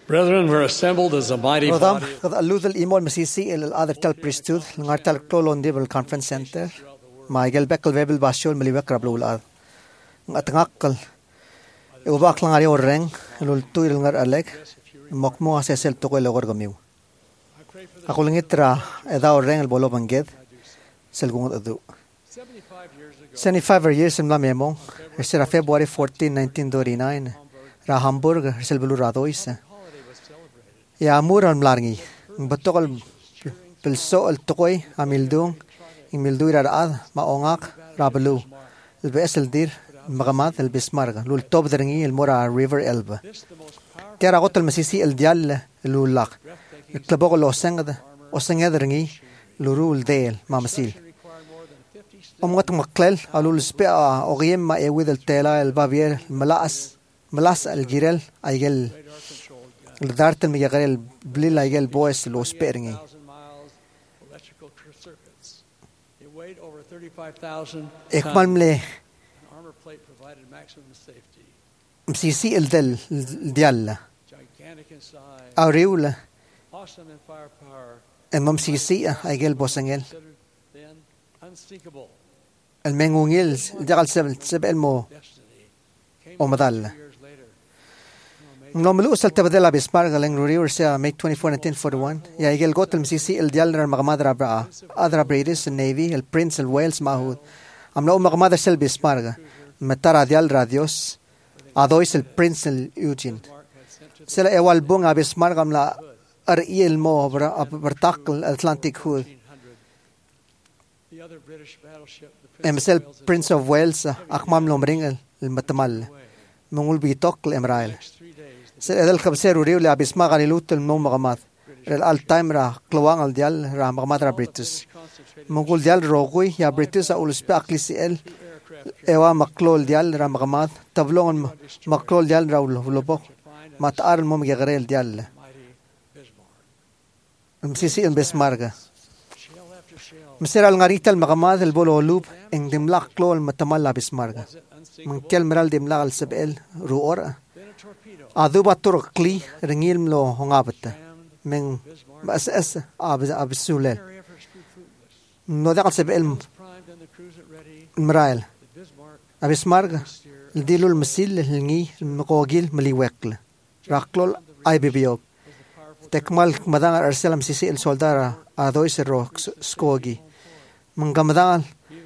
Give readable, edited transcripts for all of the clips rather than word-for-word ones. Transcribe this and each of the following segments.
Brethren, we're assembled as a mighty Rodam, body. kad aludal imol masisi el other priesthood, ngartal klolon dibel conference center, Michael Beckel Webel Bashol Meliwek Rablul ad. Ngatngakal. Ubak lang ari oreng, lul tuil ngar alek, mokmo asesel toko el orgamiu. Ako langitra eda oreng el bolo bangged, selgungot adu. 75 years in la memong, era February 14, 1939, ra Hamburg, sel belu radois. Ya muran mlarngi, batokal pilso el tokoy amildung, imildu irad maongak rabelu, el besel dir magamat el Bismarck, lul top drengi el mora River Elbe. Tera gotel masisi el dial lulak, el klabog osengad drengi lurul del mamasil. Omgat maklel alul spea ogiem ma ewid el tela el bavier malas el girel aigel الدارت الميغال بليل ايجل بويس لو سبيرني اكمل ملي مسيسي الدل ديال اوريولا الممسيسي ايجل بوسنجل المنغونيل ديال سب المو ومدال نوملو سلت بدلا بسمارغ لين ريور سا May 24 1941 يا يجل قوت المسيسي الديال مغمادر برا أدرا بريدس النيفي البرنس الويلز ماهود أملو مغمادر سل بسمارغ متارا ديال راديوس أدويس البرنس اليوجين سلا أول بونغ بسمارغ أملا أرئيل مو برتاق الأتلانتيك هود أمسل برنس أوف ويلز أخمام لومرينغ المتمال مونغول بيتوك الإمرايل سيد الخبسير وريو لي أبيسما غانيلوت المو مغمات الالتايم را كلوان الديال را مغمات را بريتس مونغول ديال روغوي يا بريتس أول سبي أقليسي ال إيوا مقلول ديال را مغمات تبلون مقلول ديال را ولوبو ما تقار المو مغيغريل ديال مسيسي البسمارغا مسير الغريتا المغمات البولو لوب إن دملاق كلول متمالا بسمارغا من كل مرال دملاق السبئل روور أذوب الطرقلي رنيل ملو هنغابت من أساس أبسولل نودق السبئل المرايل أبسمارغ الديلو المسيل الهنغي المقوغيل مليوكل راقلول أي بيبيوب تكمل مدان أرسل مسيسي السولدار أذويس الروك سكوغي من قمدان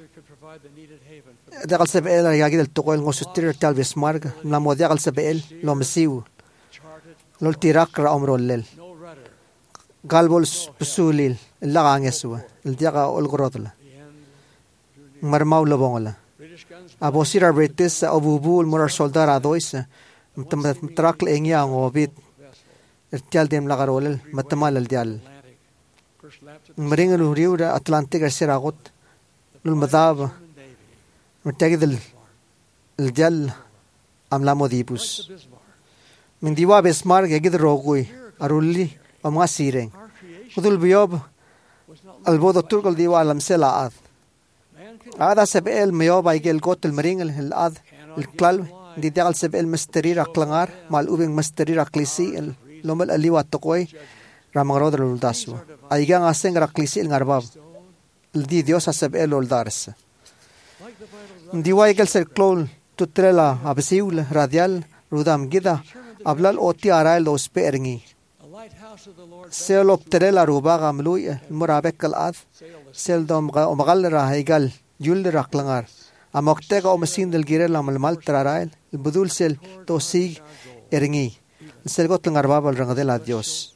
دقل سبئل ياجد التقول غوستير تال بسمارغ لما دقل سبئل لو مسيو لو تيراك رأمرو الليل قلبول بسوليل اللغان يسوى الدقا الغرض مرماو لبونغلا أبو سيرا بريتس أبو بو المرار سولدار أدويس متراك لإنيا غوبيت ارتيال ديم لغرولل متمال الديال مرين الهريو دا أتلانتيك أرسير أغوت للمذاب متجد الجل أملا مذيبوس من ديوا بسمارغ يجد روغوي أرولي وما سيرين خذوا البيوب البودو ترك الديوا لمسلا آذ هذا سبئل ميوب يجي القوت المرين الآذ الكلال دي دقل سبئل مسترير أقلنغار مال أوبين مسترير أقليسي لومل الليوا التقوي رامغرود الولداسو أيجا غاسين رقليسي الغرباب الدي ديوسا سبئل الولدارس ديواي قال كلول تترلا أبسيول راديال رودام جدا أبلال أوتي أرايل دوس بيرني سيل أبترلا روبا غاملوي المرابك الأذ سيل دوم مغال راهيقال يول راقلنغار أموكتاق أمسين دلجيرل أم المال ترارايل البدول سيل توسيق إرني سيل قوت لنغرباب الرنغدل أديوس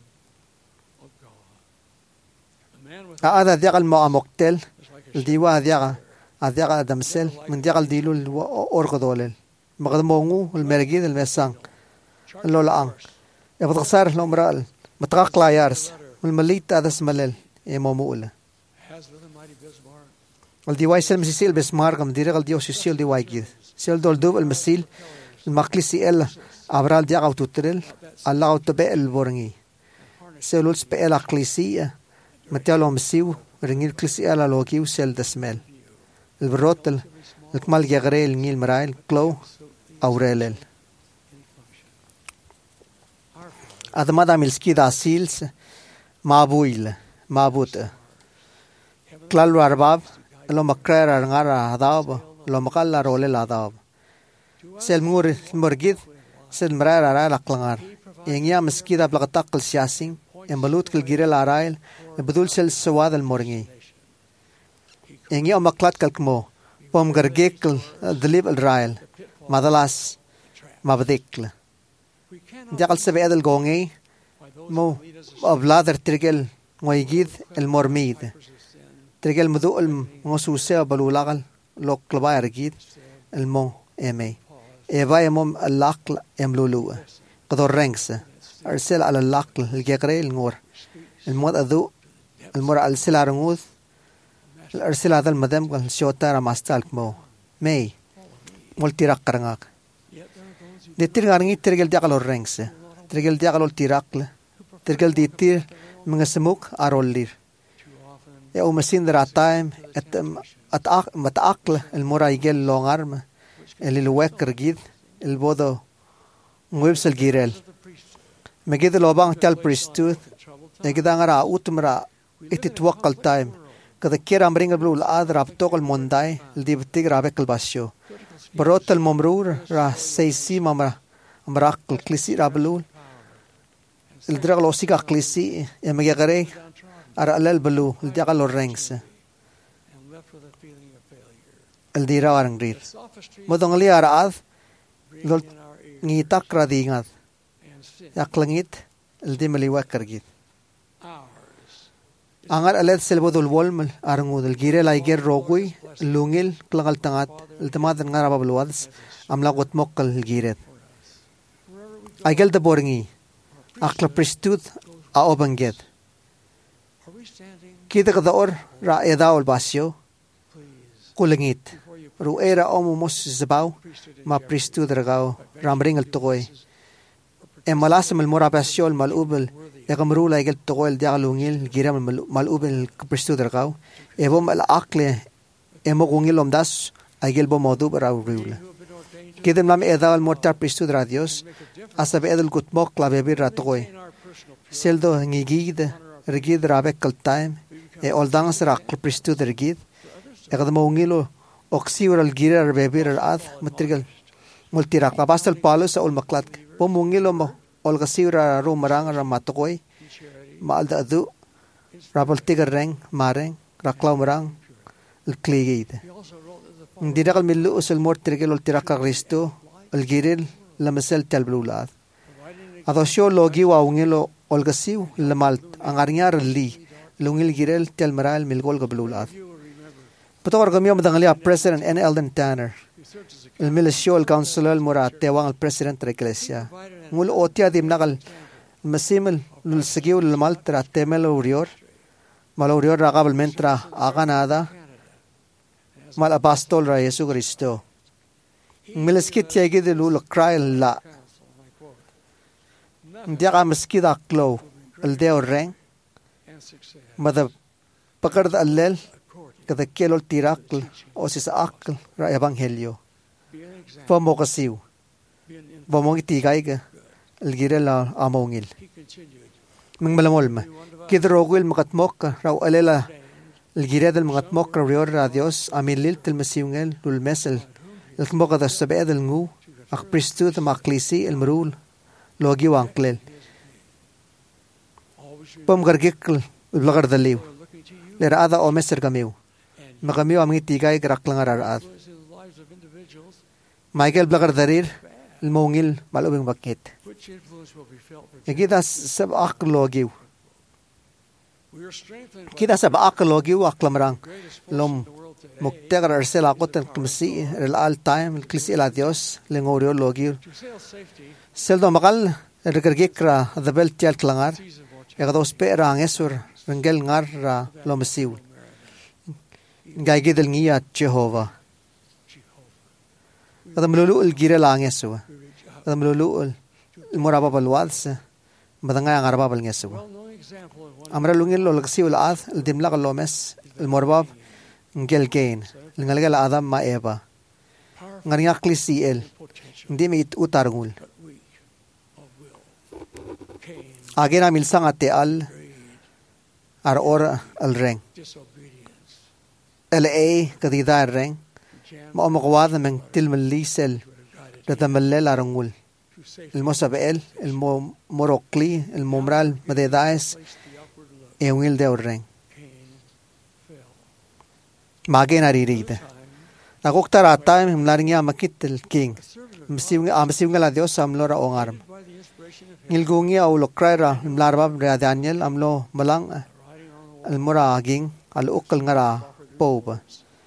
هذا ديال ما أموكتل الديوا ديال أذيع دمسل من ديال ديلو الأورغدول مقدمونو المرجيد المسان اللولان يبغى صار الأمرال متقاق لا يارس من المليت هذا اسمه يموموله الديواي سلم سيل بسمار قم ديرق الديو سيل ديواي كيد سيل دول دوب المسيل المقلسي إلا أبرال ديال أو تطرل الله أو تبع البورني سيلول سبع القلسية متيالو مسيو رنيل قلسي إلا لوكيو سيل دسمال البروتل الكمال يغريل نيل مرايل كلو أو ريلل Adamada milskida sils mabuil mabut. Klalu arbab lo makrer ngara adab lo makalla role ladab. Sel murgid sel mrara ra laklangar. Yengia miskida blaqatakal siasing embalut kal girel arail بدول سل سواد المورني إني أم مقلات كلكمو بوم غرجيكل دليب الرايل مادلاس ما بديكل جاكل سبي أدل غوني مو أبلادر ترجل ويجيد المورميد ترجل مذوق الموسوسة بلولاغل لو كلبا رجيد المو إمي إيبا يموم اللاقل يملولو قدر رنكس أرسل على اللاقل الجاكري النور الموت أذو المرأة السلة رموز الأرسل هذا المدام الشوطة رماستالك مو مي مولتيراق قرناك دي تيرغارني ترغل ديقلو الرنكس ترغل ديقلو التيراقل ترغل دي تير من السموك أرولير يا أمسين دراتايم متأقل المرأة يجل لونغارم اللي الوك رجيد البودو مويبس الجيرل مجيد لوبان تال بريستوث يجدا ngara utmra ititwaqal time kada kira mringa blu al rab tokal mondai di btig rabekal basyo barotal momrur ra seisi mamra amrakal klisi rablu il drag losika klisi emagare ara alal blu il diaqal ranks el dira warangrir modongli ara ad lol ngitak radingat yaklangit el dimali wakargit Angar alet selbodul wolmel arngud el gire la iger rogui lungil klangal tangat el tamat ngara babluads amla got mokkal el giret aigel de borngi akla pristut a obanget kita kada or ra edaul basyo kulingit ru era omu mos zabau ma pristut ragao ramring el toy emalasem el morabasyo el malubel يغمرو لا يقل تقول ديالونيل جيرام مالوبن الكبرستو درغاو يبوم العقل يمغونيل لوم داس أيقل بو موضوع راو ريولا كده نام إذا المورتار برستو دراديوس أسبب إذا القط موك لا بيبير راتقوي سيلدو نيجيد رجيد رابك كل تايم أولدان سراقل برستو درجيد يقدم مونيلو أكسيور الجيرار بيبير الأذ مترجل ملتراق باستل بالوس أول مقلات بو مونيلو مو Olga siura ro marang ramatokoi mal da du rabal tigar reng mareng raklaw marang الكليجيد نديرق الملو أسل مور ترجل التراك ريستو الجيرل لمسل تلبلولاد هذا شو لوجي واونيلو أولغسيو لمالت أنغارنيار اللي لونيل جيرل تلمرال ملقول قبلولاد بتوقع كم يوم دعالي president N. Eldon Tanner الميليشيو الكونسلر المرات تيوان البريسيدنت ريكليسيا مول أوتيا ديم نقل مسيمل للسجيو للمالت راتيمل وريور مال وريور رقاب المنترا آغان هذا مال أباستول را يسوع كريستو ملسكت يجد لول كرايل لا ديا مسكيد أكلو الديو رين ماذا بقرد الليل كذا كيلو التيراكل أوسيس أكل را إبانهيليو فموكسيو بموكي تيجايك الجيرلا أمونيل من ملمولما كده روغيل مقتموك راو أليلا الجيراد المقتموك ريور راديوس أميليل تلمسيونيل للمسل الكموكا دا السبعيد النغو أخ بريستو تماكليسي المرول لوغي وانقليل بوم غرقيقل البلغر دليو لرعادا أو مسر غميو مغميو أمي تيجايك رقلنغر رعاد مايكل بلغر دارير المونيل مالوبين باكيت يجيدا سب أقل لوغيو كده سب أقل لوغيو أقل مران لوم مكتغر أرسل أقوتن كمسي رلال تايم الكليسي إلى ديوس لنغوريو لوغيو سلدو مقال رقرقيكرا ذبل تيال كلانغار يغدو سبيرا عنيسور رنجل نغار لومسيو غايجيد النية جيهوفا هذا ملولو الجيرة لعنيسوا هذا ملولو المرابا بالوادس بدنغايا غربا بالنيسوا أمر لونيل لغسيو العاث الدملاغ اللومس المرباب نجل جين نجل آدم ما إيبا نغنيا كليسي إل نديم يتوتارغول Agin amil sang ate al ar or al reng. LA kadida al reng. Maomagwad ng tilmalisel datamallel arangul. El Mosabel, el Morocli, el Momral, Madedaes, e un de reng. Magin ariride. Naguktar atay mlaringa makit el king. Amsiw nga la Dios amlo ra ongarm. Ngilgungi au lokraira mlarbab ra Daniel amlo malang al mura aging al ukal ngara poba.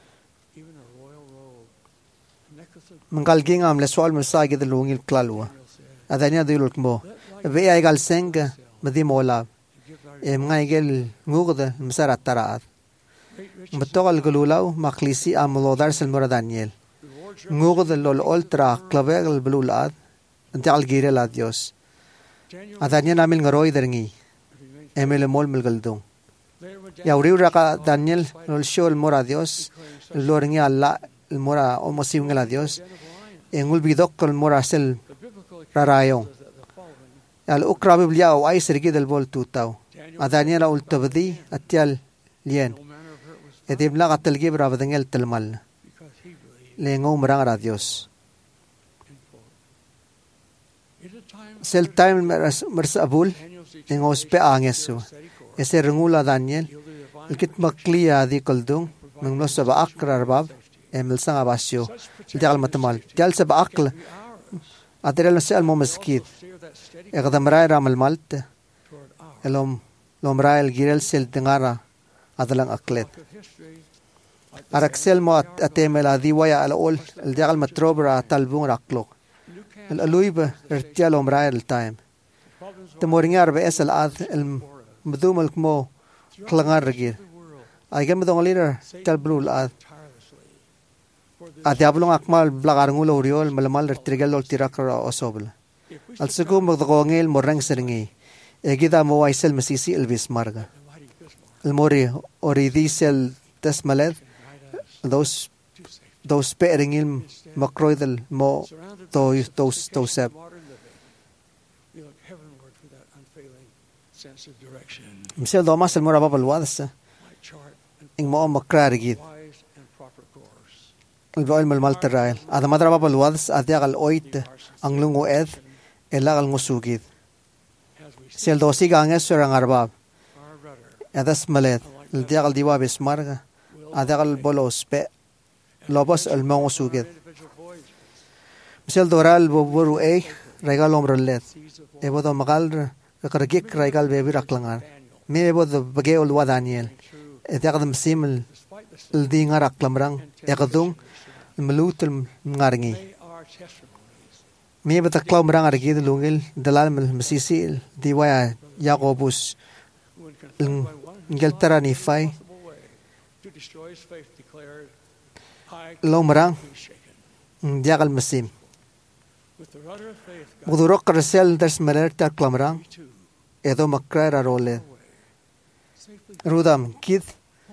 Mangkalging am leswal masagi de lungil klalwa. Adanya duluk mo. Ve ay gal senga madi mola. Ngay gel ngugda masara taraat. Matokal gululaw maklisi am lodar sel mura Daniel. Ngugda lol ultra klavegal bululaad. Antial girel a Dios. Adanya namil ngaroy derngi. Emel mol melgaldong. Yauriw raka Daniel lol shol mura Dios. Lorngi Allah el mura omosiw ngala Dios. Engul bidok kol mura sel rarayong. Al ukra Biblia o ay sergi del bol tutaw. Adanya la ultabdi atyal lien. Edibla katalgi brabadengel telmal. Lengo marang ra Dios. Sel time mersabul engos pe angesu. Ese rengula Daniel ilkit makliya di koldung menglo saba akra rabab emel sang abasyo. Dial matamal. Dial saba akla Aterel se al momaskid. Ekdamray ramal malt. Elom lomray el girel sel tengara adalang aklet. Araksel mo atemel adiwaya al ol el dial matrobra talbung raklok. El aluiba ertial lomray el time. Temoringar be esel ad el mdumel mo klangar regir. Aigam dong leader talbrul ad. Adiablong akmal blagarngulo uriol malamal trigal tirakra osobla. Al segum magdogongel morang seringi. Egida mo waisel masisi elvis marga. El mori oridisel tasmaled those peringil makroidel mo to sep. Misel domas el moraba balwadas. Ing mo makrarigid. Alboil malmal terail. Ada madraba balwadas adiagal oit ang lungo ed elagal ngusugid. Sel dosi ganges surang arbab. Edas malet. Diagal diwa bismarga. Adiagal bolos pe lobos el mongusugid. Sel doral boburu regal omrolet. Ebodo magal kargik regal bebi raklangar. Me ebodo bageol wa Daniel. Ediagal msimel el dingar aklamrang. Ekadung melutul ngaringi. Me betaklaw marang argid lungil dalal masisi diwaya Jacobus ngeltara ni fay lomrang diagal masim mudurok karsel das malerta klamrang edo makra role rudam kid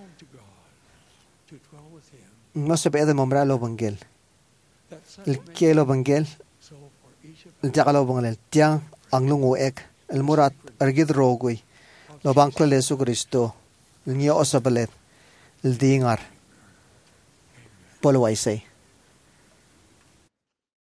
no se puede nombrar lo bangel el que lo bangel el diagal bangel tiang anglungo ek el murat argid rogui lo bangkle Yesu Kristo el niyo osabalet el dingar polo ay say